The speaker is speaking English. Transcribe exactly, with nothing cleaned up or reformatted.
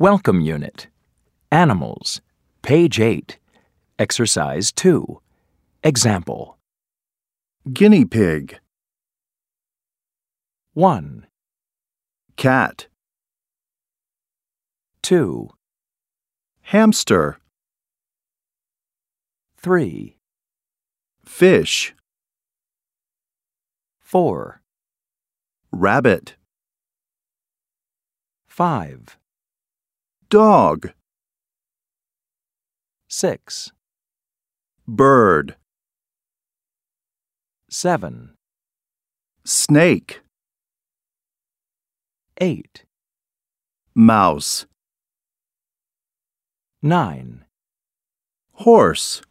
Welcome Unit. Animals. Page eight. Exercise two. Example. Guinea pig, one, cat, two, hamster, three, fish, four, rabbit, five, dog, six, bird, seven, snake, eight, mouse, nine, horse.